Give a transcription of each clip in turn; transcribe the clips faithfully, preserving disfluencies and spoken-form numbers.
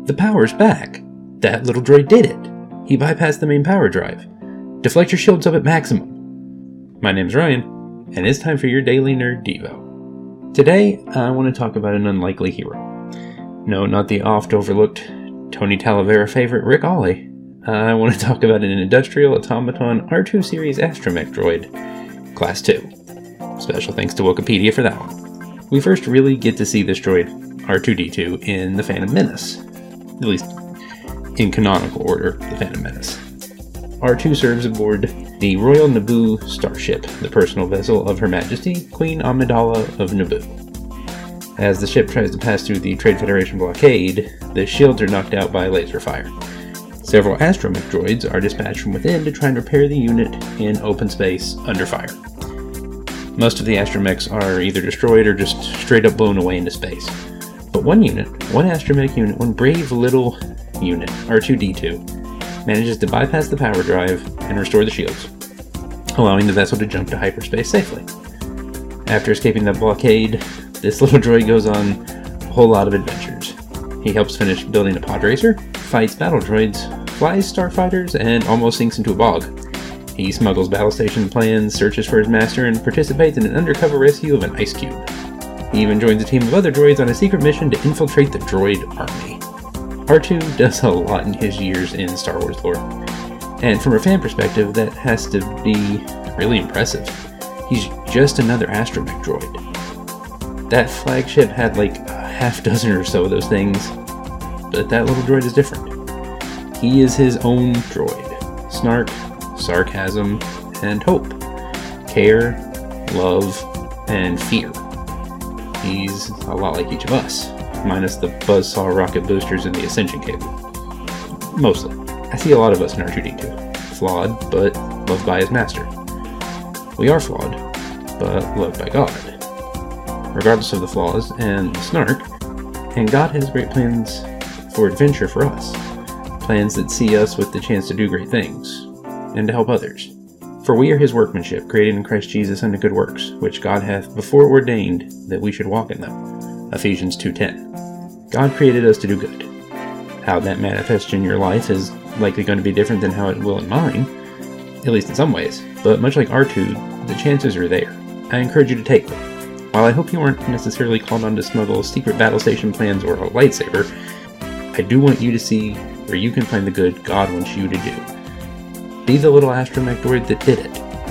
The power's back! That little droid did it! He bypassed the main power drive. Deflect your shields up at maximum. My name's Ryan, and it's time for your Daily Nerd Devo. Today, I want to talk about an unlikely hero. No, not the oft-overlooked Tony Talavera favorite Rick Ollie. I want to talk about an industrial automaton R two series astromech droid, Class two. Special thanks to Wikipedia for that one. We first really get to see this droid, R two D two, in The Phantom Menace. At least, in canonical order, The Phantom Menace. R two serves aboard the Royal Naboo starship, the personal vessel of Her Majesty, Queen Amidala of Naboo. As the ship tries to pass through the Trade Federation blockade, the shields are knocked out by laser fire. Several astromech droids are dispatched from within to try and repair the unit in open space under fire. Most of the astromechs are either destroyed or just straight up blown away into space. But one unit, one astromech unit, one brave little unit, R two D two, manages to bypass the power drive and restore the shields, allowing the vessel to jump to hyperspace safely. After escaping the blockade, this little droid goes on a whole lot of adventures. He helps finish building a pod racer, fights battle droids, flies starfighters, and almost sinks into a bog. He smuggles battle station plans, searches for his master, and participates in an undercover rescue of an ice cube. He even joins a team of other droids on a secret mission to infiltrate the droid army. R two does a lot in his years in Star Wars lore, and from a fan perspective, that has to be really impressive. He's just another astromech droid. That flagship had like a half dozen or so of those things, but that little droid is different. He is his own droid. Snark, sarcasm, and hope. Care, love, and fear. He's a lot like each of us, minus the buzzsaw rocket boosters and the ascension cable. Mostly. I see a lot of us in R two D two. Flawed, but loved by his master. We are flawed, but loved by God. Regardless of the flaws and the snark, and God has great plans for adventure for us. Plans that see us with the chance to do great things, and to help others. For we are his workmanship, created in Christ Jesus unto good works, which God hath before ordained that we should walk in them. Ephesians two ten. God created us to do good. How that manifests in your life is likely going to be different than how it will in mine, at least in some ways, but much like R two, the chances are there. I encourage you to take them. While I hope you aren't necessarily called on to smuggle secret battle station plans or a lightsaber, I do want you to see where you can find the good God wants you to do. Be the little astromech droid that did it.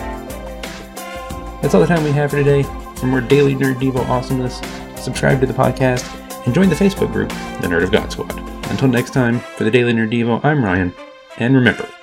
That's all the time we have for today. For more Daily Nerd Devo awesomeness, subscribe to the podcast and join the Facebook group, The Nerd of God Squad. Until next time, for the Daily Nerd Devo, I'm Ryan, and remember,